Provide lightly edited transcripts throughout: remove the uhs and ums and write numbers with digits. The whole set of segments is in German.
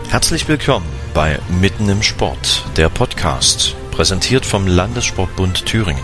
Herzlich willkommen bei Mitten im Sport, der Podcast, präsentiert vom Landessportbund Thüringen.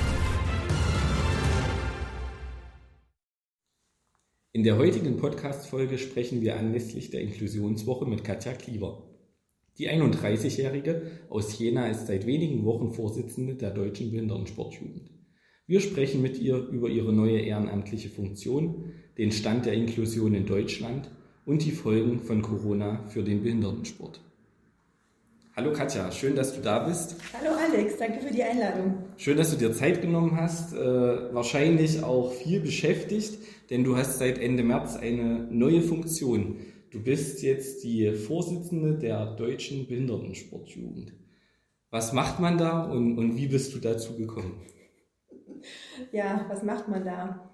In der heutigen Podcast-Folge sprechen wir anlässlich der Inklusionswoche mit Katja Kliever. Die 31-Jährige aus Jena ist seit wenigen Wochen Vorsitzende der Deutschen Behindertensportjugend. Wir sprechen mit ihr über ihre neue ehrenamtliche Funktion, den Stand der Inklusion in Deutschland und die Folgen von Corona für den Behindertensport. Hallo Katja, schön, dass du da bist. Hallo Alex, danke für die Einladung. Schön, dass du dir Zeit genommen hast, wahrscheinlich auch viel beschäftigt, denn du hast seit Ende März eine neue Funktion. Du bist jetzt die Vorsitzende der Deutschen Behindertensportjugend. Was macht man da und wie bist du dazu gekommen? Ja, was macht man da?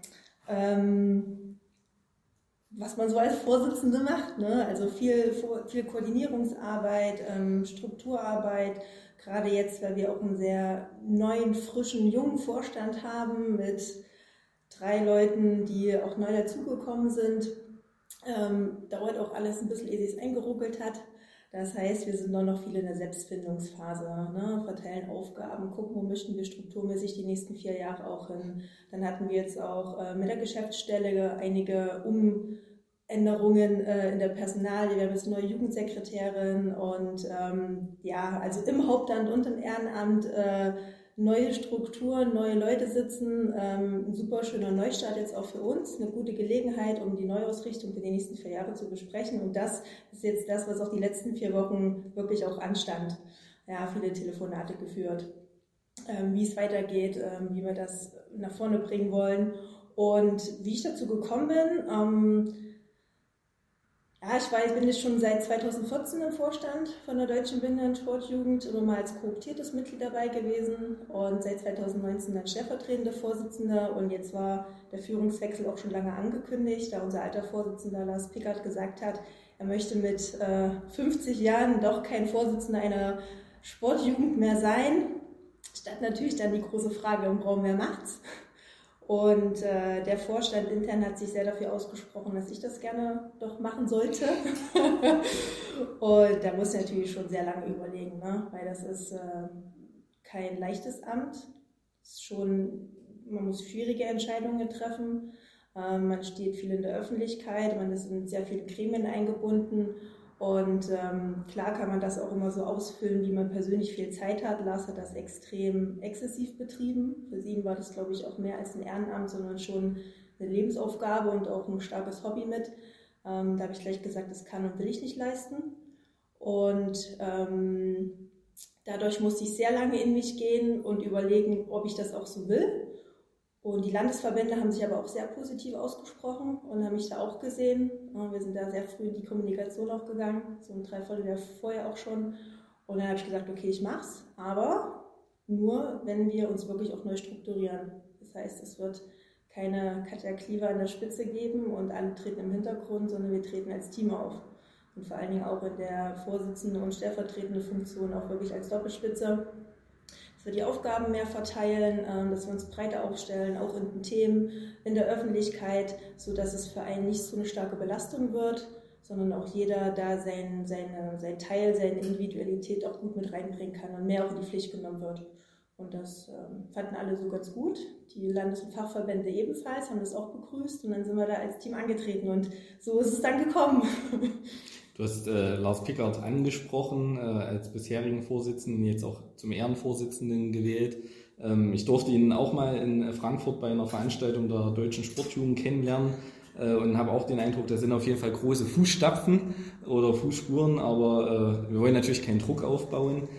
Was man so als Vorsitzende macht, ne? Also viel Koordinierungsarbeit, Strukturarbeit, gerade jetzt, weil wir auch einen sehr neuen, frischen, jungen Vorstand haben mit 3 Leuten, die auch neu dazugekommen sind. Dauert auch alles ein bisschen, ehe sie es eingeruckelt hat. Das heißt, wir sind noch viel in der Selbstfindungsphase, ne? Verteilen Aufgaben, gucken, wo möchten wir strukturmäßig die nächsten 4 Jahre auch hin. Dann hatten wir jetzt auch mit der Geschäftsstelle einige Umänderungen in der Personalie. Wir haben jetzt eine neue Jugendsekretärin und also im Hauptamt und im Ehrenamt neue Strukturen, neue Leute sitzen. Ein super schöner Neustart jetzt auch für uns. Eine gute Gelegenheit, um die Neuausrichtung für die nächsten 4 Jahre zu besprechen. Und das ist jetzt das, was auch die letzten 4 Wochen wirklich auch anstand. Ja, viele Telefonate geführt, wie es weitergeht, wie wir das nach vorne bringen wollen. Und wie ich dazu gekommen bin, ich bin jetzt schon seit 2014 im Vorstand von der Deutschen Behindertensportjugend, immer mal als kooptiertes Mitglied dabei gewesen und seit 2019 dann stellvertretende Vorsitzende, und jetzt war der Führungswechsel auch schon lange angekündigt, da unser alter Vorsitzender Lars Pickert gesagt hat, er möchte mit 50 Jahren doch kein Vorsitzender einer Sportjugend mehr sein. Stand natürlich dann die große Frage im Raum, wer macht's? Und der Vorstand intern hat sich sehr dafür ausgesprochen, dass ich das gerne doch machen sollte. Und da muss ich natürlich schon sehr lange überlegen, ne? Weil das ist kein leichtes Amt. Man muss schwierige Entscheidungen treffen. Man steht viel in der Öffentlichkeit, man ist in sehr viele Gremien eingebunden. Und klar kann man das auch immer so ausfüllen, wie man persönlich viel Zeit hat. Lars hat das extrem exzessiv betrieben. Für ihn war das, glaube ich, auch mehr als ein Ehrenamt, sondern schon eine Lebensaufgabe und auch ein starkes Hobby mit. Da habe ich gleich gesagt, das kann und will ich nicht leisten. Und dadurch musste ich sehr lange in mich gehen und überlegen, ob ich das auch so will. Und die Landesverbände haben sich aber auch sehr positiv ausgesprochen und haben mich da auch gesehen. Wir sind da sehr früh in die Kommunikation auch gegangen, so ein Dreivierteljahr vorher auch schon. Und dann habe ich gesagt, okay, ich mach's, aber nur, wenn wir uns wirklich auch neu strukturieren. Das heißt, es wird keine Katja Kliever an der Spitze geben und alle treten im Hintergrund, sondern wir treten als Team auf. Und vor allen Dingen auch in der Vorsitzende und stellvertretende Funktion auch wirklich als Doppelspitze. Dass wir die Aufgaben mehr verteilen, dass wir uns breiter aufstellen, auch in den Themen, in der Öffentlichkeit, sodass es für einen nicht so eine starke Belastung wird, sondern auch jeder da sein Teil, seine Individualität auch gut mit reinbringen kann und mehr auch in die Pflicht genommen wird. Und das fanden alle so ganz gut. Die Landes- und Fachverbände ebenfalls haben das auch begrüßt und dann sind wir da als Team angetreten und so ist es dann gekommen. Du hast Lars Pickert angesprochen, als bisherigen Vorsitzenden, jetzt auch zum Ehrenvorsitzenden gewählt. Ich durfte ihn auch mal in Frankfurt bei einer Veranstaltung der Deutschen Sportjugend kennenlernen und habe auch den Eindruck, da sind auf jeden Fall große Fußstapfen oder Fußspuren, aber wir wollen natürlich keinen Druck aufbauen.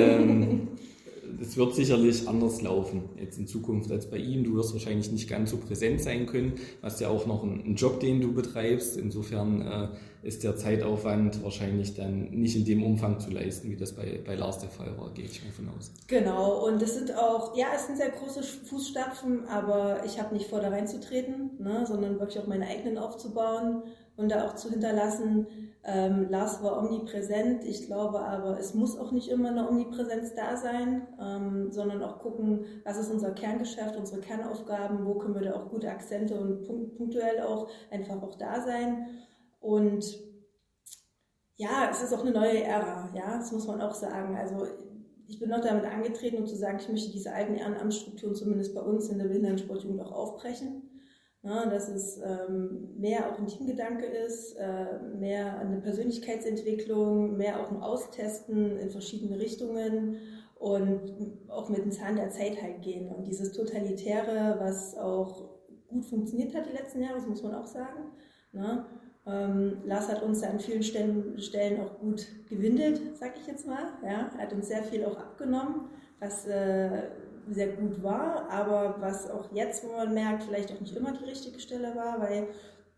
Es wird sicherlich anders laufen jetzt in Zukunft als bei ihm. Du wirst wahrscheinlich nicht ganz so präsent sein können. Du hast ja auch noch einen Job, den du betreibst. Insofern ist der Zeitaufwand wahrscheinlich dann nicht in dem Umfang zu leisten, wie das bei Lars der Fall war, gehe ich mal von aus. Genau, und es sind sehr große Fußstapfen, aber ich habe nicht vor, da reinzutreten, ne, sondern wirklich auch meine eigenen aufzubauen und da auch zu hinterlassen. Lars war omnipräsent, ich glaube aber, es muss auch nicht immer eine Omnipräsenz da sein, sondern auch gucken, was ist unser Kerngeschäft, unsere Kernaufgaben, wo können wir da auch gute Akzente und punktuell auch einfach auch da sein. Und Ja, es ist auch eine neue Ära, ja, das muss man auch sagen. Also ich bin noch damit angetreten, um zu sagen, ich möchte diese alten Ehrenamtsstrukturen zumindest bei uns in der Behindertensportjugend auch aufbrechen. Ja, dass es mehr auch ein Teamgedanke ist, mehr eine Persönlichkeitsentwicklung, mehr auch ein Austesten in verschiedene Richtungen und auch mit dem Zahn der Zeit halt gehen. Und dieses Totalitäre, was auch gut funktioniert hat die letzten Jahre, das muss man auch sagen. Ne? Lars hat uns da an vielen Stellen auch gut gewindelt, sag ich jetzt mal. Ja? Er hat uns sehr viel auch abgenommen, was sehr gut war, aber was auch jetzt, wo man merkt, vielleicht auch nicht immer die richtige Stelle war, weil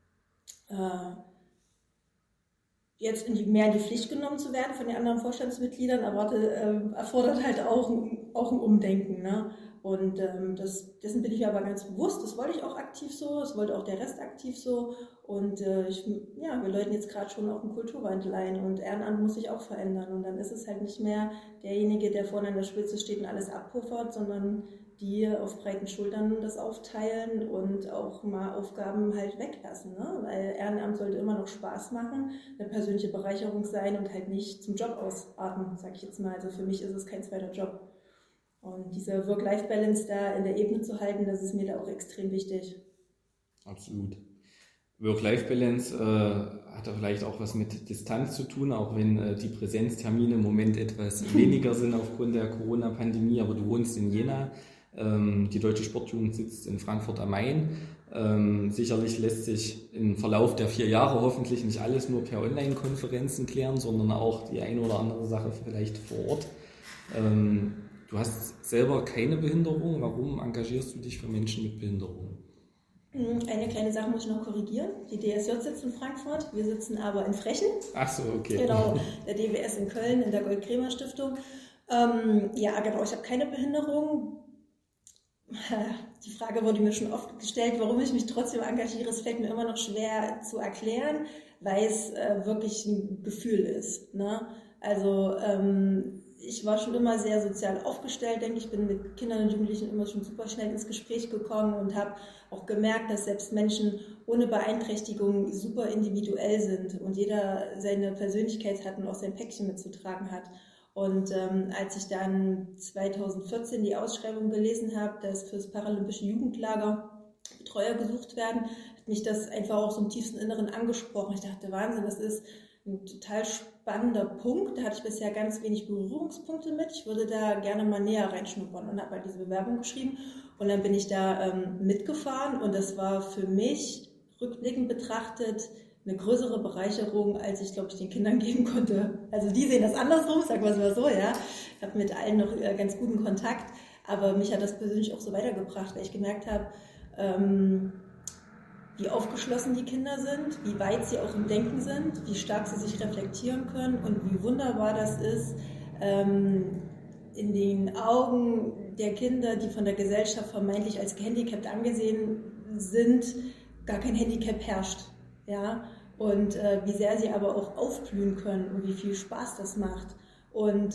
jetzt mehr in die Pflicht genommen zu werden von den anderen Vorstandsmitgliedern erfordert halt auch ein Umdenken. Ne? Und dessen bin ich mir aber ganz bewusst. Das wollte ich auch aktiv so, das wollte auch der Rest aktiv so. Und wir läuten jetzt gerade schon auch einen Kulturwandel ein und Ehrenamt muss sich auch verändern. Und dann ist es halt nicht mehr derjenige, der vorne an der Spitze steht und alles abpuffert, sondern die auf breiten Schultern das aufteilen und auch mal Aufgaben halt weglassen. Ne? Weil Ehrenamt sollte immer noch Spaß machen, eine persönliche Bereicherung sein und halt nicht zum Job ausarten, sag ich jetzt mal. Also für mich ist es kein zweiter Job. Und diese Work-Life-Balance da in der Ebene zu halten, das ist mir da auch extrem wichtig. Absolut. Work-Life-Balance hat vielleicht auch was mit Distanz zu tun, auch wenn die Präsenztermine im Moment etwas weniger sind aufgrund der Corona-Pandemie, aber du wohnst in Jena, die Deutsche Sportjugend sitzt in Frankfurt am Main. Sicherlich lässt sich im Verlauf der 4 Jahre hoffentlich nicht alles nur per Online-Konferenzen klären, sondern auch die eine oder andere Sache vielleicht vor Ort. Du hast selber keine Behinderung. Warum engagierst du dich für Menschen mit Behinderung? Eine kleine Sache muss ich noch korrigieren. Die DSJ sitzt in Frankfurt, wir sitzen aber in Frechen. Ach so, okay. Genau, der DWS in Köln, in der Gold-Kremer-Stiftung. Ja, genau, ich habe keine Behinderung. Die Frage wurde mir schon oft gestellt, warum ich mich trotzdem engagiere. Es fällt mir immer noch schwer zu erklären, weil es wirklich ein Gefühl ist. Ne? Also ich war schon immer sehr sozial aufgestellt, denke ich, bin mit Kindern und Jugendlichen immer schon super schnell ins Gespräch gekommen und habe auch gemerkt, dass selbst Menschen ohne Beeinträchtigung super individuell sind und jeder seine Persönlichkeit hat und auch sein Päckchen mitzutragen hat. Und als ich dann 2014 die Ausschreibung gelesen habe, dass für das Paralympische Jugendlager Betreuer gesucht werden, hat mich das einfach auch so im tiefsten Inneren angesprochen. Ich dachte, Wahnsinn, das ist ein total spannender Punkt. Da hatte ich bisher ganz wenig Berührungspunkte mit. Ich würde da gerne mal näher reinschnuppern und habe halt diese Bewerbung geschrieben. Und dann bin ich da mitgefahren und das war für mich rückblickend betrachtet eine größere Bereicherung, als ich, glaube ich, den Kindern geben konnte. Also die sehen das andersrum, sagen wir es mal so, ja. Ich habe mit allen noch ganz guten Kontakt, aber mich hat das persönlich auch so weitergebracht, weil ich gemerkt habe, wie aufgeschlossen die Kinder sind, wie weit sie auch im Denken sind, wie stark sie sich reflektieren können und wie wunderbar das ist, in den Augen der Kinder, die von der Gesellschaft vermeintlich als gehandicapt angesehen sind, gar kein Handicap herrscht. Ja? Und wie sehr sie aber auch aufblühen können und wie viel Spaß das macht. Und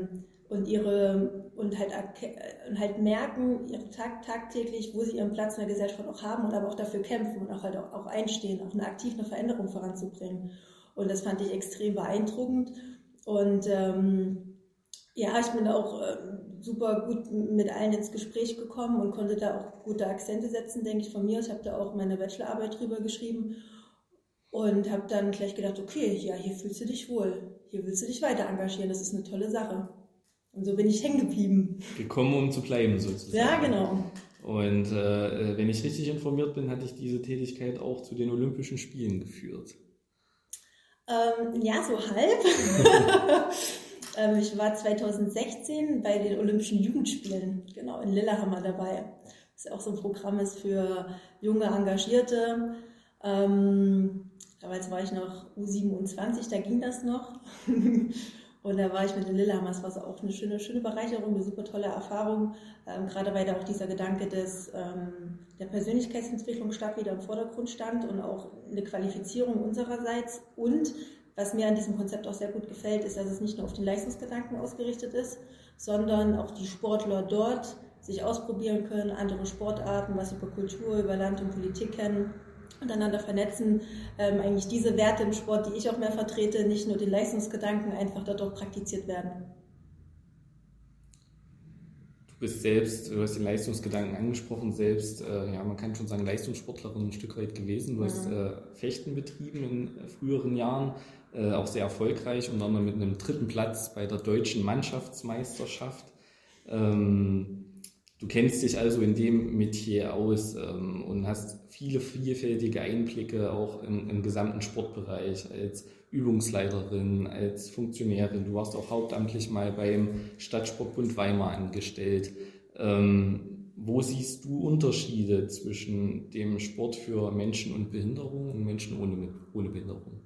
halt merken tagtäglich, wo sie ihren Platz in der Gesellschaft auch haben und aber auch dafür kämpfen und auch einstehen, auch aktiv eine Veränderung voranzubringen. Und das fand ich extrem beeindruckend. Und ich bin auch super gut mit allen ins Gespräch gekommen und konnte da auch gute Akzente setzen, denke ich, von mir. Ich habe da auch meine Bachelorarbeit drüber geschrieben. Und habe dann gleich gedacht, okay, ja, hier fühlst du dich wohl, hier willst du dich weiter engagieren, das ist eine tolle Sache. Und so bin ich hängen geblieben. Gekommen, um zu bleiben, sozusagen. Ja, genau. Und wenn ich richtig informiert bin, hatte ich diese Tätigkeit auch zu den Olympischen Spielen geführt. Ja, so halb. Ich war 2016 bei den Olympischen Jugendspielen, genau, in Lillehammer dabei. Das ja auch so ein Programm ist für junge Engagierte. Damals war ich noch U27, da ging das noch. Und da war ich mit den Lillehammers, war so auch eine schöne Bereicherung, eine super tolle Erfahrung. Gerade weil da auch dieser Gedanke der Persönlichkeitsentwicklung stark wieder im Vordergrund stand und auch eine Qualifizierung unsererseits. Und was mir an diesem Konzept auch sehr gut gefällt, ist, dass es nicht nur auf den Leistungsgedanken ausgerichtet ist, sondern auch die Sportler dort sich ausprobieren können, andere Sportarten, was über Kultur, über Land und Politik kennen. miteinander vernetzen, eigentlich diese Werte im Sport, die ich auch mehr vertrete, nicht nur den Leistungsgedanken, einfach dort auch praktiziert werden. Du bist selbst, du hast den Leistungsgedanken angesprochen, selbst, man kann schon sagen, Leistungssportlerin ein Stück weit gewesen. Du hast Fechten betrieben in früheren Jahren, auch sehr erfolgreich, unter anderem mit einem 3. Platz bei der deutschen Mannschaftsmeisterschaft. Du kennst dich also in dem Metier aus und hast viele vielfältige Einblicke auch im gesamten Sportbereich als Übungsleiterin, als Funktionärin. Du warst auch hauptamtlich mal beim Stadtsportbund Weimar angestellt. Wo siehst du Unterschiede zwischen dem Sport für Menschen mit Behinderung und Menschen ohne Behinderung?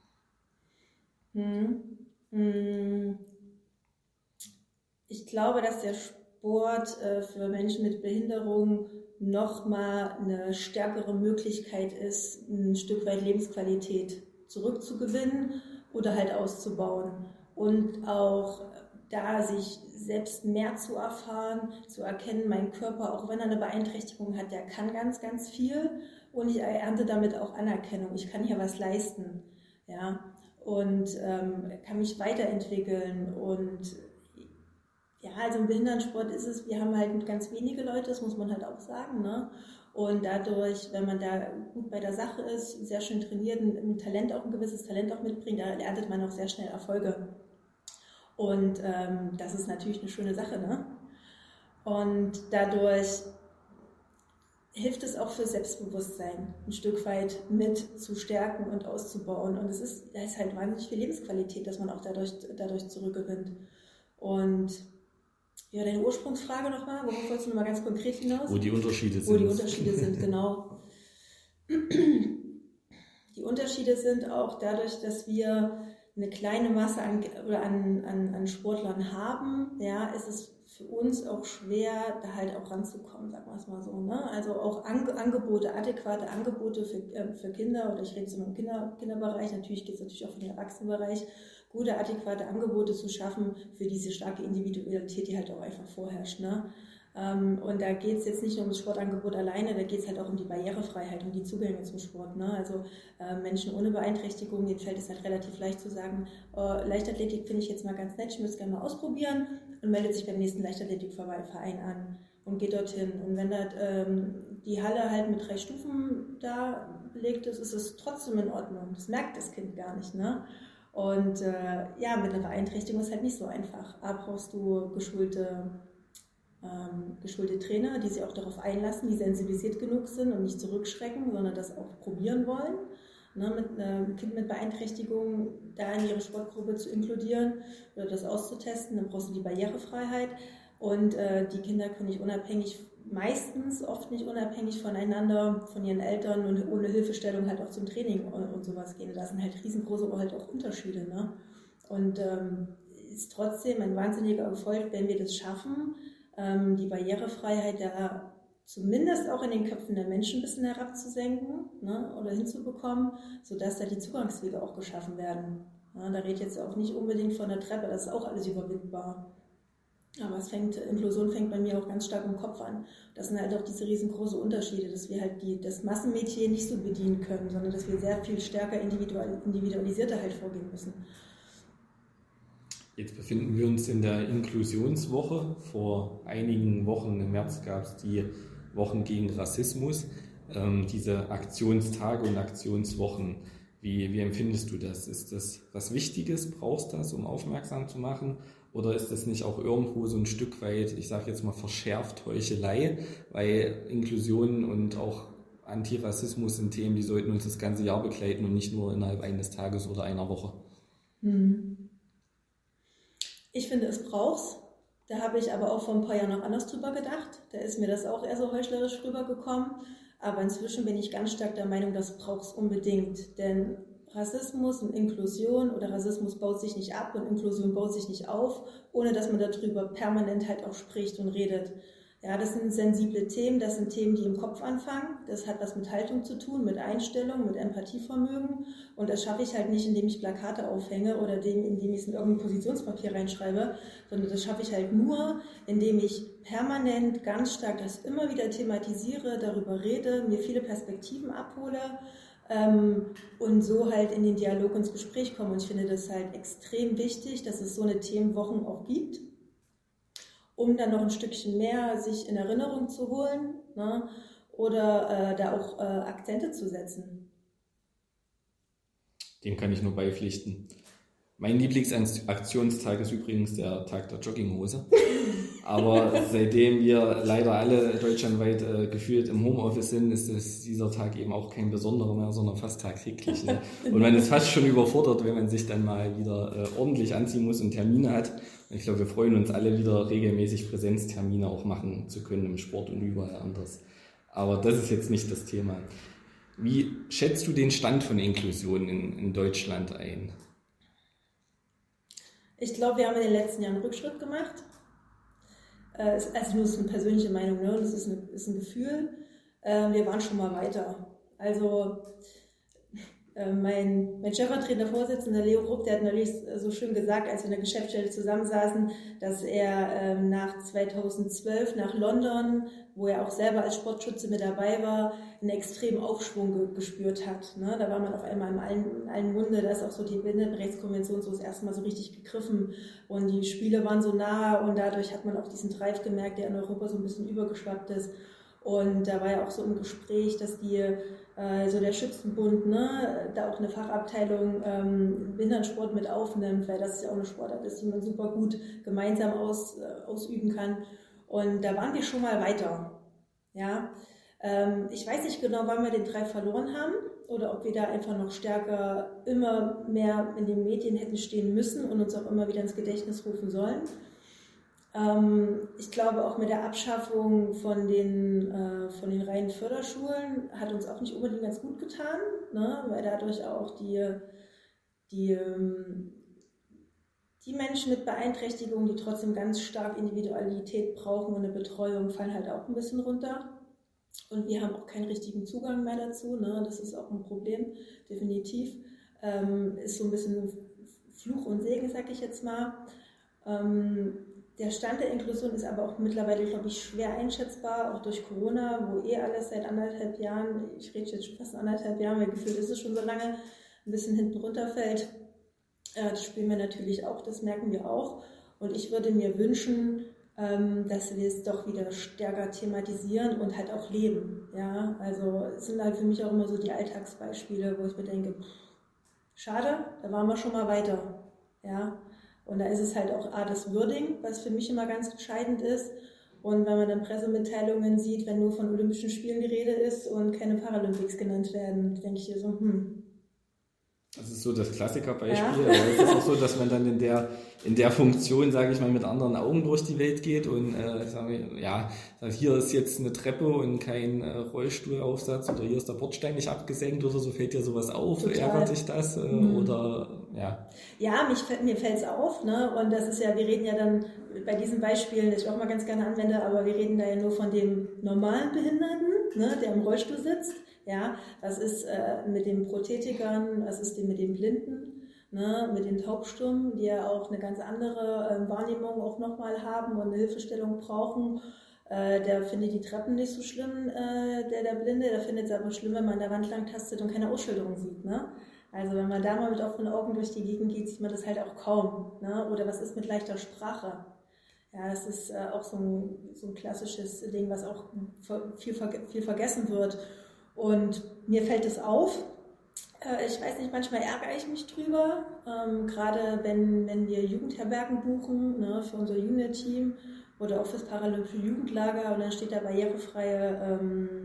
Ich glaube, dass der Sport für Menschen mit Behinderung nochmal eine stärkere Möglichkeit ist, ein Stück weit Lebensqualität zurückzugewinnen oder halt auszubauen und auch da sich selbst mehr zu erfahren, zu erkennen, mein Körper, auch wenn er eine Beeinträchtigung hat, der kann ganz, ganz viel und ich ernte damit auch Anerkennung. Ich kann hier was leisten, ja, und kann mich weiterentwickeln und ja, also im Behindertensport ist es, wir haben halt ganz wenige Leute, das muss man halt auch sagen, ne? Und dadurch, wenn man da gut bei der Sache ist, sehr schön trainiert, ein Talent auch ein gewisses Talent auch mitbringt, da erntet man auch sehr schnell Erfolge. Und das ist natürlich eine schöne Sache, ne? Und dadurch hilft es auch für Selbstbewusstsein, ein Stück weit mit zu stärken und auszubauen. Und da ist halt wahnsinnig viel Lebensqualität, dass man auch dadurch zurückgewinnt. Und ja, deine Ursprungsfrage nochmal, worauf wolltest du nochmal ganz konkret hinaus? Wo die Unterschiede sind. Wo die Unterschiede sind, genau. Die Unterschiede sind auch dadurch, dass wir eine kleine Masse an Sportlern haben, ja, ist es für uns auch schwer, da halt auch ranzukommen, sagen wir es mal so, ne? Also auch Angebote, adäquate Angebote für Kinder, oder ich rede jetzt immer im Kinderbereich, natürlich geht es natürlich auch für den Erwachsenenbereich, gute, adäquate Angebote zu schaffen für diese starke Individualität, die halt auch einfach vorherrscht, ne? Und da geht es jetzt nicht nur um das Sportangebot alleine, da geht es halt auch um die Barrierefreiheit, um die Zugänge zum Sport, ne? Also Menschen ohne Beeinträchtigung, denen fällt es halt relativ leicht zu sagen, Leichtathletik finde ich jetzt mal ganz nett, ich würde es gerne mal ausprobieren, und meldet sich beim nächsten Leichtathletikverein an und geht dorthin. Und wenn da die Halle halt mit 3 Stufen da belegt ist, ist es trotzdem in Ordnung. Das merkt das Kind gar nicht, ne? Und mit einer Beeinträchtigung ist halt nicht so einfach. A, brauchst du geschulte Trainer, die sich auch darauf einlassen, die sensibilisiert genug sind und nicht zurückschrecken, sondern das auch probieren wollen, ne, mit einem Kind mit Beeinträchtigung da in ihre Sportgruppe zu inkludieren oder das auszutesten. Dann brauchst du die Barrierefreiheit und die Kinder können nicht oft nicht unabhängig voneinander, von ihren Eltern und ohne Hilfestellung halt auch zum Training und sowas gehen. Da sind halt riesengroße halt auch Unterschiede, ne? Und ist trotzdem ein wahnsinniger Erfolg, wenn wir das schaffen, die Barrierefreiheit da zumindest auch in den Köpfen der Menschen ein bisschen herabzusenken, ne, oder hinzubekommen, sodass da die Zugangswege auch geschaffen werden. Ja, da redet jetzt auch nicht unbedingt von der Treppe, das ist auch alles überwindbar. Aber Inklusion fängt bei mir auch ganz stark im Kopf an. Das sind halt auch diese riesengroße Unterschiede, dass wir halt das Massenmetier nicht so bedienen können, sondern dass wir sehr viel stärker individualisierter halt vorgehen müssen. Jetzt befinden wir uns in der Inklusionswoche. Vor einigen Wochen im März gab es die Wochen gegen Rassismus. Diese Aktionstage und Aktionswochen, wie empfindest du das? Ist das was Wichtiges? Brauchst du das, um aufmerksam zu machen? Oder ist das nicht auch irgendwo so ein Stück weit, ich sage jetzt mal, verschärft Heuchelei? Weil Inklusion und auch Antirassismus sind Themen, die sollten uns das ganze Jahr begleiten und nicht nur innerhalb eines Tages oder einer Woche. Ich finde, es braucht's. Da habe ich aber auch vor ein paar Jahren noch anders drüber gedacht. Da ist mir das auch eher so heuchlerisch rübergekommen. Aber inzwischen bin ich ganz stark der Meinung, das braucht's unbedingt. Denn Rassismus und Inklusion oder Rassismus baut sich nicht ab und Inklusion baut sich nicht auf, ohne dass man darüber permanent halt auch spricht und redet. Ja, das sind sensible Themen, das sind Themen, die im Kopf anfangen. Das hat was mit Haltung zu tun, mit Einstellung, mit Empathievermögen. Und das schaffe ich halt nicht, indem ich Plakate aufhänge oder indem ich es in irgendein Positionspapier reinschreibe, sondern das schaffe ich halt nur, indem ich permanent ganz stark das immer wieder thematisiere, darüber rede, mir viele Perspektiven abhole und so halt in den Dialog, ins Gespräch komme. Und ich finde das halt extrem wichtig, dass es so eine Themenwochen auch gibt, um dann noch ein Stückchen mehr sich in Erinnerung zu holen, ne? Oder da auch Akzente zu setzen. Dem kann ich nur beipflichten. Mein Lieblingsaktionstag ist übrigens der Tag der Jogginghose. Aber seitdem wir leider alle deutschlandweit gefühlt im Homeoffice sind, ist dieser Tag eben auch kein besonderer mehr, sondern fast tagtäglich. Ne? Und man ist fast schon überfordert, wenn man sich dann mal wieder ordentlich anziehen muss und Termine hat. Und ich glaube, wir freuen uns alle wieder regelmäßig Präsenztermine auch machen zu können im Sport und überall anders. Aber das ist jetzt nicht das Thema. Wie schätzt du den Stand von Inklusion in Deutschland ein? Ich glaube, wir haben in den letzten Jahren einen Rückschritt gemacht. Also nur ist eine persönliche Meinung, ne? Das ist ein Gefühl. Wir waren schon mal weiter. Also mein stellvertretender Vorsitzender Leo Rupp, der hat neulich so schön gesagt, als wir in der Geschäftsstelle zusammensaßen, dass er nach 2012 nach London, wo er auch selber als Sportschütze mit dabei war, einen extremen Aufschwung gespürt hat. Ne? Da war man auf einmal in allen Munde, da ist auch so die Behindertenrechtskonvention so das erste Mal so richtig gegriffen und die Spiele waren so nah und dadurch hat man auch diesen Drive gemerkt, der in Europa so ein bisschen übergeschwappt ist. Und da war ja auch so im Gespräch, dass so der Schützenbund, ne, da auch eine Fachabteilung Behindertensport mit aufnimmt, weil das ja auch eine Sportart ist, die man super gut gemeinsam ausüben kann. Und da waren wir schon mal weiter. Ja, ich weiß nicht genau, wann wir den Drive verloren haben oder ob wir da einfach noch stärker immer mehr in den Medien hätten stehen müssen und uns auch immer wieder ins Gedächtnis rufen sollen. Ich glaube, auch mit der Abschaffung von den reinen Förderschulen hat uns auch nicht unbedingt ganz gut getan, ne? Weil dadurch auch die Menschen mit Beeinträchtigungen, die trotzdem ganz stark Individualität brauchen und eine Betreuung, fallen halt auch ein bisschen runter. Und wir haben auch keinen richtigen Zugang mehr dazu, ne? Das ist auch ein Problem, definitiv. Ist so ein bisschen Fluch und Segen, sag ich jetzt mal. Der Stand der Inklusion ist aber auch mittlerweile, glaube ich, schwer einschätzbar, auch durch Corona, wo alles seit 1,5 Jahren, ich rede jetzt schon fast 1,5 Jahren, weil gefühlt ist es schon so lange, ein bisschen hinten runterfällt. Das spüren wir natürlich auch, das merken wir auch. Und ich würde mir wünschen, dass wir es doch wieder stärker thematisieren und halt auch leben. Ja? Also es sind halt für mich auch immer so die Alltagsbeispiele, wo ich mir denke, schade, da waren wir schon mal weiter. Ja? Und da ist es halt auch das Wording, was für mich immer ganz entscheidend ist. Und wenn man dann Pressemitteilungen sieht, wenn nur von Olympischen Spielen die Rede ist und keine Paralympics genannt werden, denke ich hier so, Das ist so das Klassikerbeispiel, ja. Aber es ist auch so, dass man dann in der Funktion, sage ich mal, mit anderen Augen durch die Welt geht und hier ist jetzt eine Treppe und kein Rollstuhlaufsatz oder hier ist der Bordstein nicht abgesenkt oder so, fällt dir sowas auf? Total. Ärgert dich das? Oder ja? Ja, mir fällt es auf, ne? Und das ist ja, wir reden ja dann bei diesen Beispielen, das ich auch mal ganz gerne anwende, aber wir reden da ja nur von dem normalen Behinderten, ne, der im Rollstuhl sitzt. Ja, was ist mit den Prothetikern, was ist mit den Blinden, ne, mit den Taubstummen, die ja auch eine ganz andere Wahrnehmung auch nochmal haben und eine Hilfestellung brauchen. Der findet die Treppen nicht so schlimm, der Blinde, der findet es aber schlimm, wenn man an der Wand lang tastet und keine Ausschilderung sieht. Ne? Also wenn man da mal mit offenen Augen durch die Gegend geht, sieht man das halt auch kaum. Ne? Oder was ist mit leichter Sprache? Ja, das ist auch so ein klassisches Ding, was auch viel vergessen wird. Und mir fällt es auf, ich weiß nicht, manchmal ärgere ich mich drüber, gerade wenn wir Jugendherbergen buchen, ne, für unser Junior-Team oder auch fürs Paralympische Jugendlager und dann steht da barrierefreie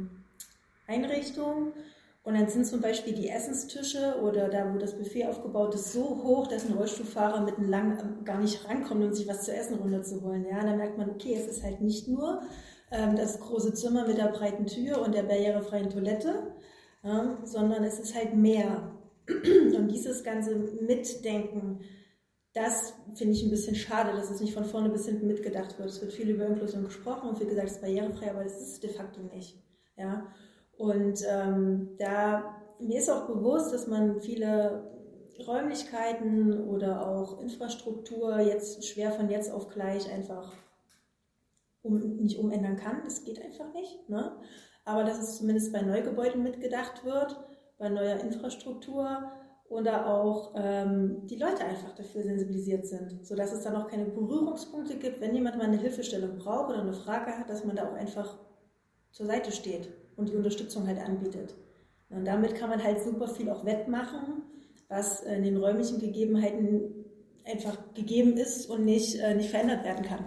Einrichtung und dann sind zum Beispiel die Essenstische oder da, wo das Buffet aufgebaut ist, so hoch, dass ein Rollstuhlfahrer mit einem Lang gar nicht rankommt, um sich was zu essen runterzuholen. Ja, dann merkt man, okay, es ist halt nicht nur das große Zimmer mit der breiten Tür und der barrierefreien Toilette, sondern es ist halt mehr. Und dieses ganze Mitdenken, das finde ich ein bisschen schade, dass es nicht von vorne bis hinten mitgedacht wird. Es wird viel über Inklusion gesprochen und viel gesagt, es ist barrierefrei, aber das ist es de facto nicht. Ja? Und mir ist auch bewusst, dass man viele Räumlichkeiten oder auch Infrastruktur jetzt schwer von jetzt auf gleich einfach nicht umändern kann. Das geht einfach nicht. Ne? Aber dass es zumindest bei Neugebäuden mitgedacht wird, bei neuer Infrastruktur oder auch die Leute einfach dafür sensibilisiert sind, sodass es dann auch keine Berührungspunkte gibt, wenn jemand mal eine Hilfestellung braucht oder eine Frage hat, dass man da auch einfach zur Seite steht und die Unterstützung halt anbietet. Und damit kann man halt super viel auch wettmachen, was in den räumlichen Gegebenheiten einfach gegeben ist und nicht verändert werden kann.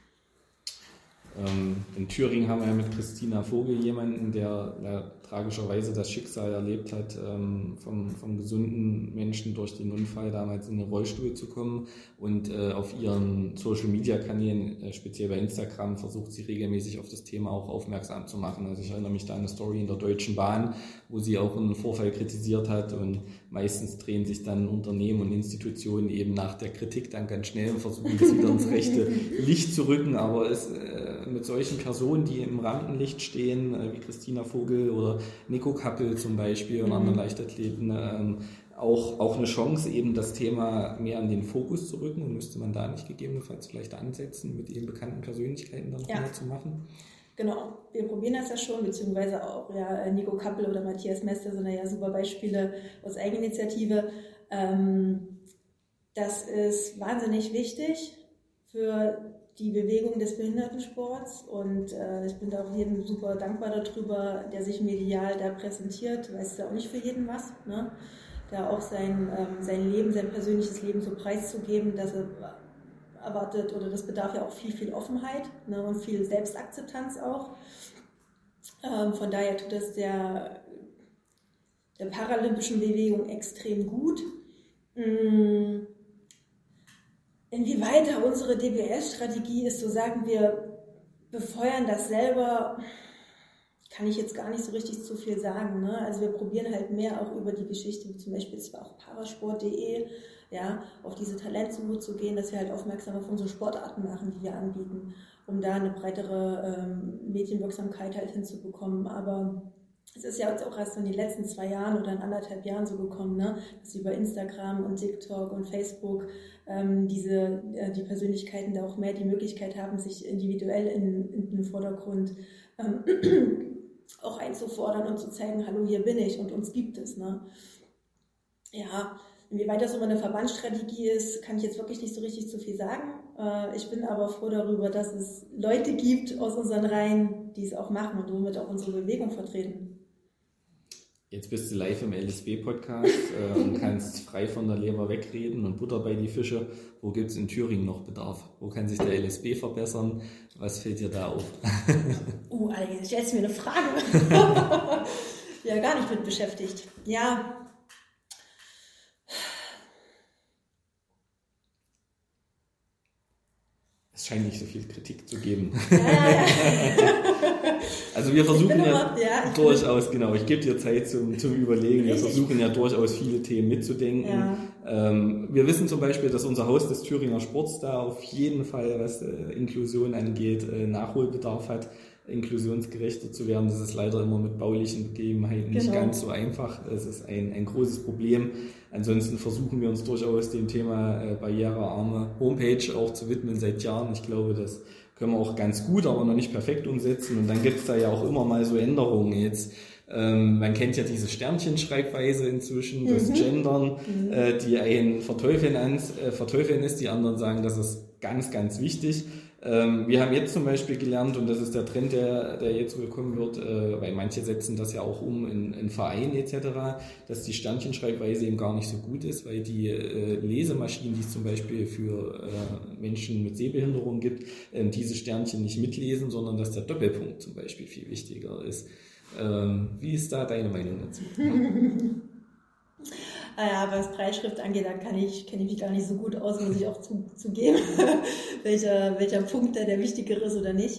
In Thüringen haben wir ja mit Christina Vogel jemanden, der tragischerweise das Schicksal erlebt hat, vom gesunden Menschen durch den Unfall damals in den Rollstuhl zu kommen. Und auf ihren Social-Media-Kanälen, speziell bei Instagram, versucht sie regelmäßig auf das Thema auch aufmerksam zu machen. Also ich erinnere mich da an eine Story in der Deutschen Bahn, wo sie auch einen Vorfall kritisiert hat. Und meistens drehen sich dann Unternehmen und Institutionen eben nach der Kritik dann ganz schnell und versuchen es wieder ins rechte Licht zu rücken. Aber es mit solchen Personen, die im Rampenlicht stehen, wie Christina Vogel oder Nico Kappel zum Beispiel und anderen Leichtathleten, auch eine Chance, eben das Thema mehr an den Fokus zu rücken. Und müsste man da nicht gegebenenfalls vielleicht ansetzen, mit eben bekannten Persönlichkeiten dann noch mehr zu machen? Genau, wir probieren das ja schon, beziehungsweise auch Nico Kappel oder Matthias Mester sind ja super Beispiele aus Eigeninitiative. Das ist wahnsinnig wichtig für die Bewegung des Behindertensports und ich bin da auch jedem super dankbar darüber, der sich medial da präsentiert, weil es ist ja auch nicht für jeden was, ne? Da auch sein Leben, sein persönliches Leben so preiszugeben, dass er erwartet, oder das bedarf ja auch viel Offenheit, ne, und viel Selbstakzeptanz auch. Von daher tut das der paralympischen Bewegung extrem gut. Inwieweit da unsere DBS-Strategie ist, so sagen wir, befeuern das selber, kann ich jetzt gar nicht so richtig zu viel sagen. Ne? Also wir probieren halt mehr auch über die Geschichte, wie zum Beispiel zwar auch parasport.de, ja, auf diese Talentsuche zu gehen, dass wir halt aufmerksam auf unsere Sportarten machen, die wir anbieten, um da eine breitere Medienwirksamkeit halt hinzubekommen. Aber es ist ja jetzt auch erst in den letzten 2 Jahren oder in 1,5 Jahren so gekommen, ne, dass über Instagram und TikTok und Facebook die Persönlichkeiten da auch mehr die Möglichkeit haben, sich individuell in den Vordergrund auch einzufordern und zu zeigen, hallo, hier bin ich und uns gibt es. Ne? Ja, inwieweit das so eine Verbandsstrategie ist, kann ich jetzt wirklich nicht so richtig zu viel sagen. Ich bin aber froh darüber, dass es Leute gibt aus unseren Reihen, die es auch machen und somit auch unsere Bewegung vertreten. Jetzt bist du live im LSB-Podcast und kannst frei von der Leber wegreden und Butter bei die Fische. Wo gibt es in Thüringen noch Bedarf? Wo kann sich der LSB verbessern? Was fällt dir da auf? Alter, jetzt stellst du mir eine Frage. Ja, gar nicht mit beschäftigt. Ja. Es scheint nicht so viel Kritik zu geben. Ja. Also wir versuchen durchaus, genau, ich gebe dir Zeit zum Überlegen, wir versuchen ja durchaus viele Themen mitzudenken. Ja. Wir wissen zum Beispiel, dass unser Haus des Thüringer Sports da auf jeden Fall, was Inklusion angeht, Nachholbedarf hat, inklusionsgerechter zu werden. Das ist leider immer mit baulichen Begebenheiten nicht ganz so einfach. Es ist ein großes Problem. Ansonsten versuchen wir uns durchaus dem Thema barrierearme Homepage auch zu widmen seit Jahren. Ich glaube, das können wir auch ganz gut, aber noch nicht perfekt umsetzen. Und dann gibt es da ja auch immer mal so Änderungen jetzt. Man kennt ja diese Sternchenschreibweise inzwischen, das Gendern, die einen verteufeln ist, die anderen sagen, das ist ganz, ganz wichtig. Wir haben jetzt zum Beispiel gelernt, und das ist der Trend, der jetzt wohl kommen wird, weil manche setzen das ja auch um in Vereinen etc., dass die Sternchenschreibweise eben gar nicht so gut ist, weil die Lesemaschinen, die es zum Beispiel für Menschen mit Sehbehinderung gibt, diese Sternchen nicht mitlesen, sondern dass der Doppelpunkt zum Beispiel viel wichtiger ist. Wie ist da deine Meinung dazu? Ja, was Breitschrift angeht, da kenne ich mich gar nicht so gut aus, muss ich auch zugeben, welcher Punkt da der wichtigere ist oder nicht.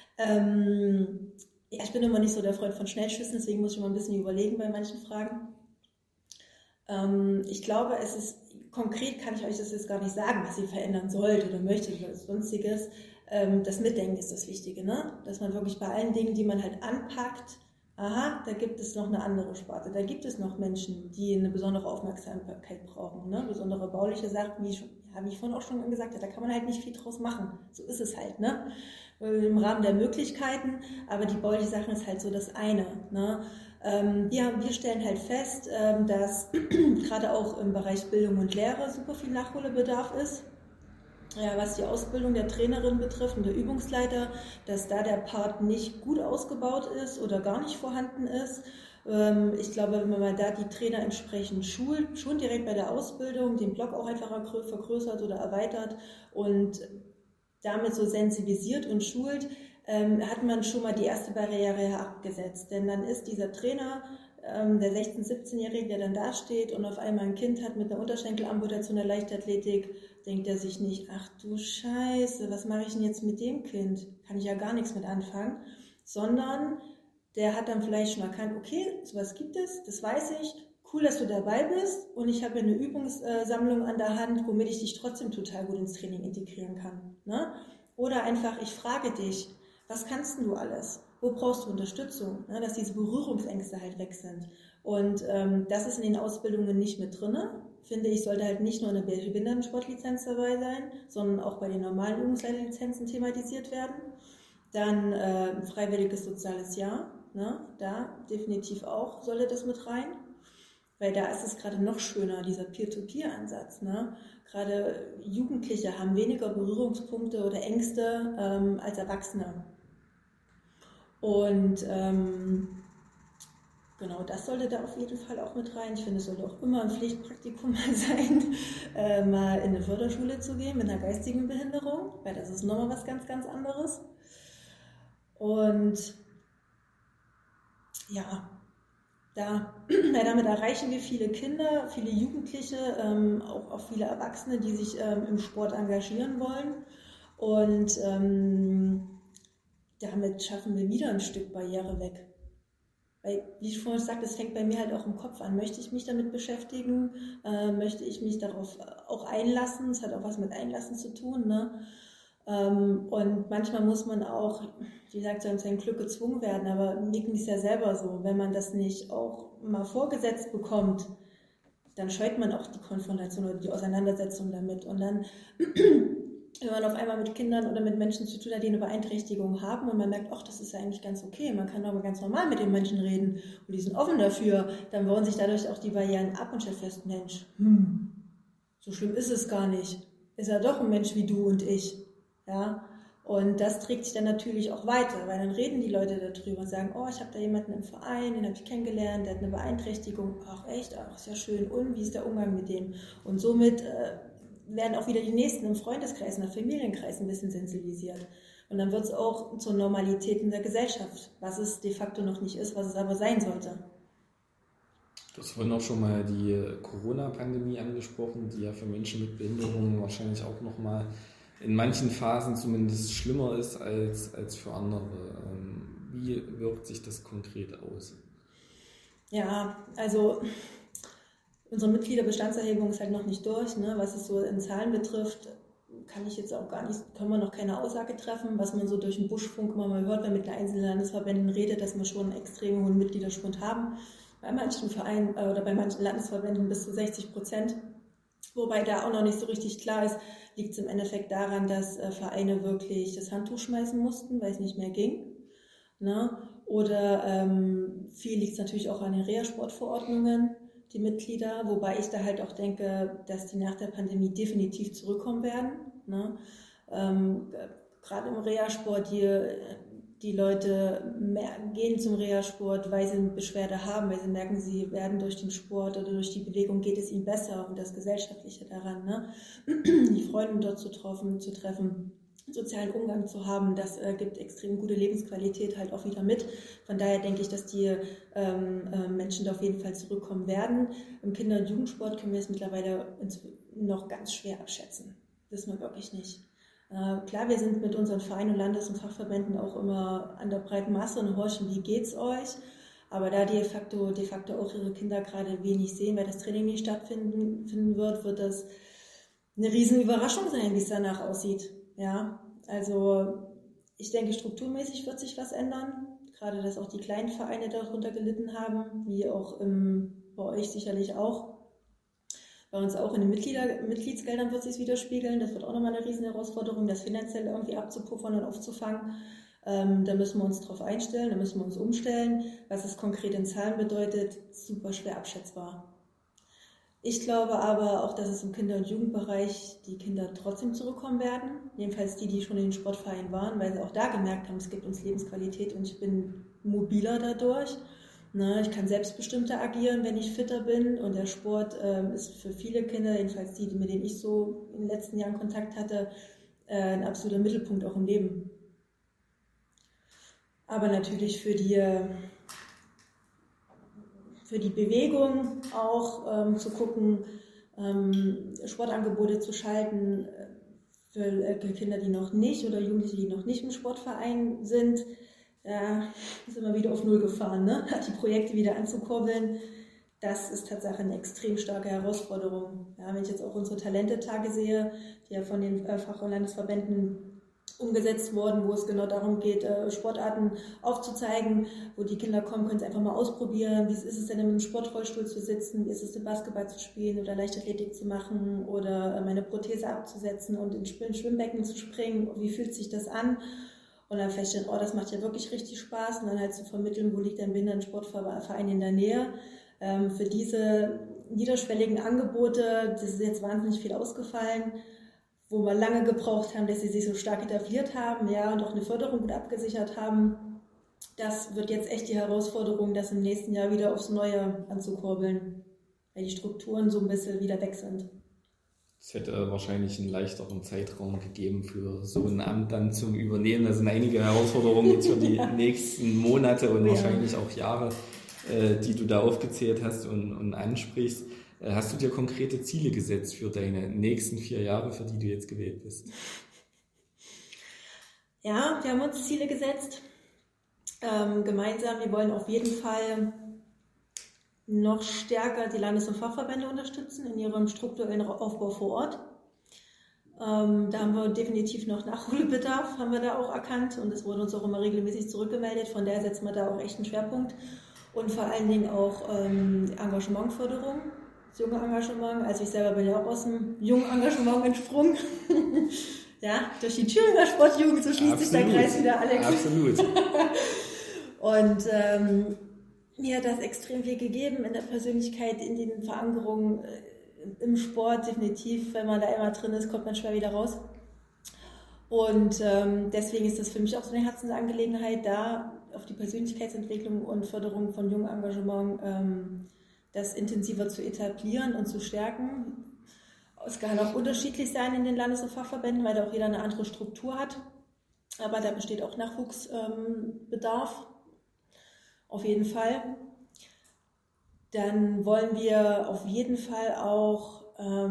Ich bin immer nicht so der Freund von Schnellschüssen, deswegen muss ich immer ein bisschen überlegen bei manchen Fragen. Ich glaube, es ist konkret kann ich euch das jetzt gar nicht sagen, was sie verändern sollte oder möchte oder sonstiges. Das Mitdenken ist das Wichtige, ne? Dass man wirklich bei allen Dingen, die man halt anpackt, aha, da gibt es noch eine andere Sparte, da gibt es noch Menschen, die eine besondere Aufmerksamkeit brauchen, ne? Besondere bauliche Sachen, wie ich vorhin auch schon gesagt habe, da kann man halt nicht viel draus machen. So ist es halt, ne? Im Rahmen der Möglichkeiten, aber die bauliche Sache ist halt so das eine, ne? Wir stellen halt fest, dass gerade auch im Bereich Bildung und Lehre super viel Nachholbedarf ist. Ja, was die Ausbildung der Trainerin betrifft und der Übungsleiter, dass da der Part nicht gut ausgebaut ist oder gar nicht vorhanden ist. Ich glaube, wenn man da die Trainer entsprechend schult, schon direkt bei der Ausbildung, den Block auch einfach vergrößert oder erweitert und damit so sensibilisiert und schult, hat man schon mal die erste Barriere abgesetzt. Denn dann ist dieser Trainer, der 16-, 17-Jährige, der dann da steht und auf einmal ein Kind hat mit einer Unterschenkelamputation der Leichtathletik, denkt er sich nicht, ach du Scheiße, was mache ich denn jetzt mit dem Kind? Kann ich ja gar nichts mit anfangen. Sondern der hat dann vielleicht schon erkannt, okay, sowas gibt es, das weiß ich, cool, dass du dabei bist und ich habe eine Übungssammlung an der Hand, womit ich dich trotzdem total gut ins Training integrieren kann. Ne? Oder einfach, ich frage dich, was kannst denn du alles? Wo brauchst du Unterstützung? Ne? Dass diese Berührungsängste halt weg sind. Und das ist in den Ausbildungen nicht mit drin. Finde ich, sollte halt nicht nur eine Behindertensportlizenz dabei sein, sondern auch bei den normalen Übungsleiterlizenzen thematisiert werden. Dann freiwilliges soziales Jahr. Ne? Da definitiv auch sollte das mit rein. Weil da ist es gerade noch schöner, dieser Peer-to-Peer-Ansatz. Ne? Gerade Jugendliche haben weniger Berührungspunkte oder Ängste als Erwachsene. Und genau, das sollte da auf jeden Fall auch mit rein. Ich finde, es sollte auch immer ein Pflichtpraktikum mal sein, mal in eine Förderschule zu gehen mit einer geistigen Behinderung, weil das ist nochmal was ganz, ganz anderes. Und ja, damit erreichen wir viele Kinder, viele Jugendliche, auch viele Erwachsene, die sich im Sport engagieren wollen. Und damit schaffen wir wieder ein Stück Barriere weg. Weil, wie ich vorhin sagte, es fängt bei mir halt auch im Kopf an. Möchte ich mich damit beschäftigen? Möchte ich mich darauf auch einlassen? Es hat auch was mit Einlassen zu tun, ne? Und manchmal muss man auch, wie gesagt, zu seinem Glück gezwungen werden, aber mir ging es ja selber so, wenn man das nicht auch mal vorgesetzt bekommt, dann scheut man auch die Konfrontation oder die Auseinandersetzung damit. Und dann, wenn man auf einmal mit Kindern oder mit Menschen zu tun hat, die eine Beeinträchtigung haben und man merkt, ach, das ist ja eigentlich ganz okay, man kann aber ganz normal mit den Menschen reden und die sind offen dafür, dann bauen sich dadurch auch die Barrieren ab und stellt fest, Mensch, so schlimm ist es gar nicht. Ist ja doch ein Mensch wie du und ich. Ja, und das trägt sich dann natürlich auch weiter, weil dann reden die Leute darüber und sagen, oh, ich habe da jemanden im Verein, den habe ich kennengelernt, der hat eine Beeinträchtigung, ach echt, ach ist ja schön, und wie ist der Umgang mit dem? Und somit werden auch wieder die Nächsten im Freundeskreis, in der Familienkreis ein bisschen sensibilisiert. Und dann wird es auch zur Normalität in der Gesellschaft, was es de facto noch nicht ist, was es aber sein sollte. Du hast vorhin auch schon mal die Corona-Pandemie angesprochen, die ja für Menschen mit Behinderungen wahrscheinlich auch nochmal in manchen Phasen zumindest schlimmer ist als für andere. Wie wirkt sich das konkret aus? Ja, also unsere Mitgliederbestandserhebung ist halt noch nicht durch. Ne? Was es so in Zahlen betrifft, kann ich jetzt auch gar nicht, können wir noch keine Aussage treffen. Was man so durch den Buschfunk immer mal hört, wenn mit den einzelnen Landesverbänden redet, dass wir schon einen extrem hohen Mitgliederschwund haben. Bei manchen Vereinen oder bei manchen Landesverbänden bis zu 60%. Wobei da auch noch nicht so richtig klar ist, liegt es im Endeffekt daran, dass Vereine wirklich das Handtuch schmeißen mussten, weil es nicht mehr ging. Ne? Oder viel liegt es natürlich auch an den Reha-Sportverordnungen, die Mitglieder, wobei ich da halt auch denke, dass die nach der Pandemie definitiv zurückkommen werden. Ne? Gerade im Reha-Sport, die Leute gehen zum Reha-Sport, weil sie eine Beschwerde haben, weil sie merken, sie werden durch den Sport oder durch die Bewegung geht es ihnen besser und das Gesellschaftliche daran, ne? Die Freunde dort zu treffen, sozialen Umgang zu haben, das gibt extrem gute Lebensqualität halt auch wieder mit. Von daher denke ich, dass die Menschen da auf jeden Fall zurückkommen werden. Im Kinder- und Jugendsport können wir es mittlerweile noch ganz schwer abschätzen. Wissen wir wirklich nicht. Klar, wir sind mit unseren Vereinen und Landes- und Fachverbänden auch immer an der breiten Masse und horchen, wie geht's euch? aber da de facto auch ihre Kinder gerade wenig sehen, weil das Training nicht stattfinden wird das eine riesen Überraschung sein, wie es danach aussieht. Ja, also ich denke, strukturmäßig wird sich was ändern, gerade dass auch die kleinen Vereine darunter gelitten haben, wie auch bei euch sicherlich auch. Bei uns auch in den Mitgliedsgeldern wird sich widerspiegeln. Das wird auch nochmal eine riesen Herausforderung, das finanziell irgendwie abzupuffern und aufzufangen. Da müssen wir uns drauf einstellen, da müssen wir uns umstellen. Was es konkret in Zahlen bedeutet, super schwer abschätzbar. Ich glaube aber auch, dass es im Kinder- und Jugendbereich die Kinder trotzdem zurückkommen werden. Jedenfalls die schon in den Sportvereinen waren, weil sie auch da gemerkt haben, es gibt uns Lebensqualität und ich bin mobiler dadurch. Ich kann selbstbestimmter agieren, wenn ich fitter bin. Und der Sport ist für viele Kinder, jedenfalls die, mit denen ich so in den letzten Jahren Kontakt hatte, ein absoluter Mittelpunkt auch im Leben. Aber natürlich für die Bewegung auch zu gucken, Sportangebote zu schalten für Kinder, die noch nicht oder Jugendliche, die noch nicht im Sportverein sind. Da ist immer wieder auf Null gefahren, ne? Die Projekte wieder anzukurbeln, das ist tatsächlich eine extrem starke Herausforderung. Ja, wenn ich jetzt auch unsere Talentetage sehe, die ja von den Fach- und Landesverbänden umgesetzt wurden, wo es genau darum geht, Sportarten aufzuzeigen, wo die Kinder kommen, können es einfach mal ausprobieren. Wie ist es denn, im Sportrollstuhl zu sitzen? Wie ist es, im Basketball zu spielen oder Leichtathletik zu machen oder meine Prothese abzusetzen und in Schwimmbecken zu springen? Wie fühlt sich das an? Und dann feststellen, das macht ja wirklich richtig Spaß. Und dann halt zu vermitteln, wo liegt ein Behindertensportverein in der Nähe. Für diese niederschwelligen Angebote, das ist jetzt wahnsinnig viel ausgefallen, wo wir lange gebraucht haben, dass sie sich so stark etabliert haben, ja, und auch eine Förderung gut abgesichert haben. Das wird jetzt echt die Herausforderung, das im nächsten Jahr wieder aufs Neue anzukurbeln, weil die Strukturen so ein bisschen wieder weg sind. Es hätte wahrscheinlich einen leichteren Zeitraum gegeben für so ein Amt dann zum Übernehmen. Da sind einige Herausforderungen jetzt für die nächsten Monate und wahrscheinlich auch Jahre, die du da aufgezählt hast und ansprichst. Hast du dir konkrete Ziele gesetzt für deine nächsten 4 Jahre, für die du jetzt gewählt bist? Ja, wir haben uns Ziele gesetzt. Gemeinsam, wir wollen auf jeden Fall noch stärker die Landes- und Fachverbände unterstützen in ihrem strukturellen Aufbau vor Ort. Da haben wir definitiv noch Nachholbedarf, haben wir da auch erkannt und es wurde uns auch immer regelmäßig zurückgemeldet. Von daher setzen wir da auch echt einen Schwerpunkt und vor allen Dingen auch Engagementförderung, das junge Engagement. Also ich selber bin ja auch aus dem jungen Engagement entsprungen. Ja, durch die Thüringer Sportjugend, so schließt sich der Kreis wieder, Alex. Absolut. Und mir hat das extrem viel gegeben in der Persönlichkeit, in den Verankerungen im Sport, definitiv. Wenn man da immer drin ist, kommt man schwer wieder raus. Und deswegen ist das für mich auch so eine Herzensangelegenheit, da auf die Persönlichkeitsentwicklung und Förderung von jungem Engagement das intensiver zu etablieren und zu stärken. Es kann auch unterschiedlich sein in den Landes- und Fachverbänden, weil da auch jeder eine andere Struktur hat. Aber da besteht auch Nachwuchsbedarf. Auf jeden Fall. Dann wollen wir auf jeden Fall auch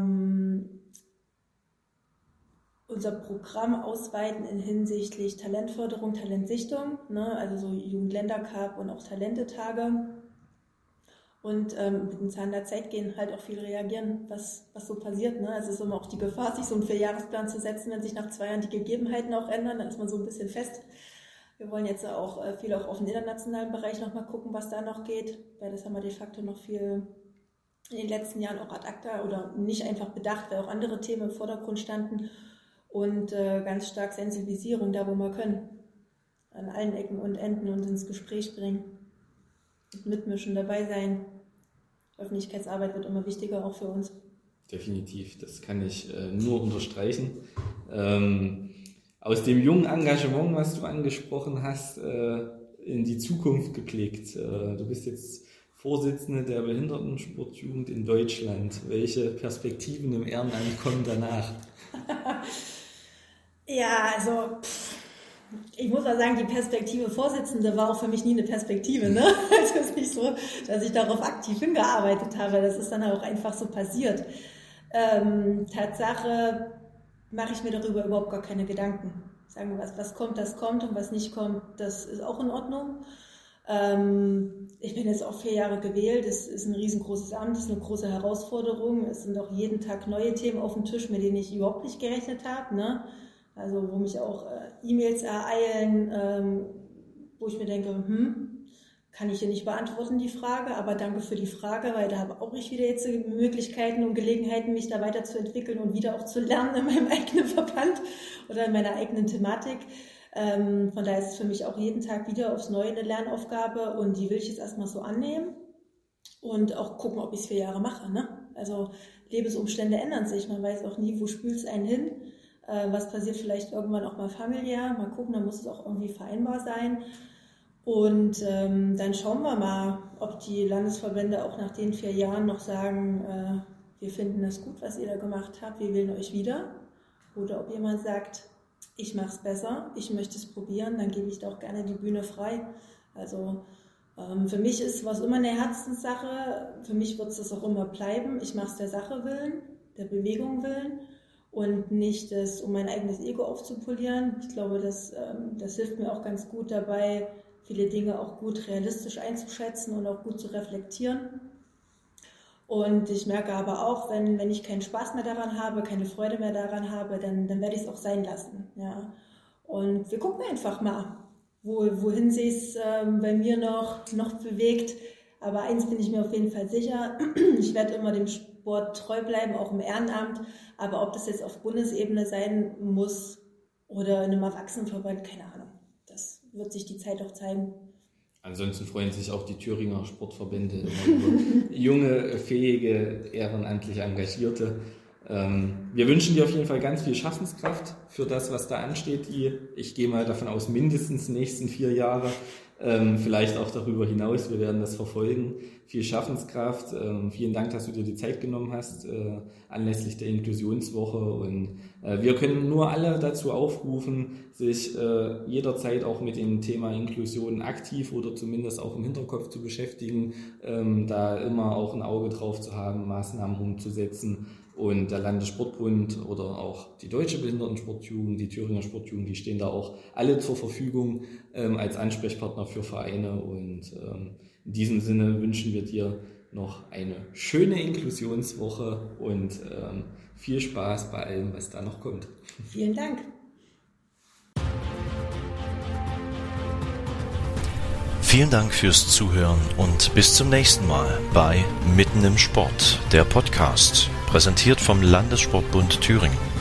unser Programm ausweiten in hinsichtlich Talentförderung, Talentsichtung, ne? Also so Jugendländercup und auch Talentetage. Und mit dem Zahn der Zeit gehen, halt auch viel reagieren, was so passiert. Ne? Also es ist immer auch die Gefahr, sich so einen 4-Jahresplan zu setzen, wenn sich nach 2 Jahren die Gegebenheiten auch ändern, dann ist man so ein bisschen fest. Wir wollen jetzt auch viel auch auf den internationalen Bereich nochmal gucken, was da noch geht, weil das haben wir de facto noch viel in den letzten Jahren auch ad acta oder nicht einfach bedacht, weil auch andere Themen im Vordergrund standen und ganz stark Sensibilisierung da, wo wir können, an allen Ecken und Enden und ins Gespräch bringen. Mitmischen, dabei sein. Öffentlichkeitsarbeit wird immer wichtiger, auch für uns. Definitiv, das kann ich nur unterstreichen. Aus dem jungen Engagement, was du angesprochen hast, in die Zukunft geblickt. Du bist jetzt Vorsitzende der Behindertensportjugend in Deutschland. Welche Perspektiven im Ehrenamt kommen danach? Ja, also ich muss mal sagen, die Perspektive Vorsitzende war auch für mich nie eine Perspektive. Ne? Also es ist nicht so, dass ich darauf aktiv hingearbeitet habe. Das ist dann auch einfach so passiert. Tatsache mache ich mir darüber überhaupt gar keine Gedanken. Sagen wir, was kommt, das kommt und was nicht kommt, das ist auch in Ordnung. Ich bin jetzt auch 4 Jahre gewählt, es ist ein riesengroßes Amt, es ist eine große Herausforderung, es sind auch jeden Tag neue Themen auf dem Tisch, mit denen ich überhaupt nicht gerechnet habe, ne? Also wo mich auch E-Mails ereilen, wo ich mir denke, kann ich hier nicht beantworten, die Frage, aber danke für die Frage, weil da habe auch ich wieder jetzt Möglichkeiten und Gelegenheiten, mich da weiterzuentwickeln und wieder auch zu lernen in meinem eigenen Verband oder in meiner eigenen Thematik. Von daher ist es für mich auch jeden Tag wieder aufs Neue eine Lernaufgabe und die will ich jetzt erstmal so annehmen und auch gucken, ob ich es 4 Jahre mache, ne? Also Lebensumstände ändern sich, man weiß auch nie, wo spült es einen hin, was passiert vielleicht irgendwann auch mal familiär, mal gucken, dann muss es auch irgendwie vereinbar sein. Und dann schauen wir mal, ob die Landesverbände auch nach den 4 Jahren noch sagen, wir finden das gut, was ihr da gemacht habt, wir wählen euch wieder. Oder ob jemand sagt, ich mache es besser, ich möchte es probieren, dann gebe ich da auch gerne die Bühne frei. Also für mich ist was immer eine Herzenssache, für mich wird es das auch immer bleiben. Ich mache es der Sache willen, der Bewegung willen und nicht um mein eigenes Ego aufzupolieren. Ich glaube, das hilft mir auch ganz gut dabei, viele Dinge auch gut realistisch einzuschätzen und auch gut zu reflektieren. Und ich merke aber auch, wenn ich keinen Spaß mehr daran habe, keine Freude mehr daran habe, dann werde ich es auch sein lassen. Ja. Und wir gucken einfach mal, wohin sie es bei mir noch bewegt. Aber eins bin ich mir auf jeden Fall sicher, ich werde immer dem Sport treu bleiben, auch im Ehrenamt. Aber ob das jetzt auf Bundesebene sein muss oder in einem Erwachsenenverband, keine Ahnung. Das wird sich die Zeit auch zeigen. Ansonsten freuen sich auch die Thüringer Sportverbände immer über junge, fähige, ehrenamtlich Engagierte. Wir wünschen dir auf jeden Fall ganz viel Schaffenskraft für das, was da ansteht. Ich gehe mal davon aus, mindestens die nächsten 4 Jahre, vielleicht auch darüber hinaus. Wir werden das verfolgen. Viel Schaffenskraft. Vielen Dank, dass du dir die Zeit genommen hast anlässlich der Inklusionswoche. Und wir können nur alle dazu aufrufen, sich jederzeit auch mit dem Thema Inklusion aktiv oder zumindest auch im Hinterkopf zu beschäftigen, da immer auch ein Auge drauf zu haben, Maßnahmen umzusetzen. Und der Landessportbund oder auch die Deutsche Behindertensportjugend, die Thüringer Sportjugend, die stehen da auch alle zur Verfügung als Ansprechpartner für Vereine. Und in diesem Sinne wünschen wir dir noch eine schöne Inklusionswoche und viel Spaß bei allem, was da noch kommt. Vielen Dank. Vielen Dank fürs Zuhören und bis zum nächsten Mal bei Mitten im Sport, der Podcast, präsentiert vom Landessportbund Thüringen.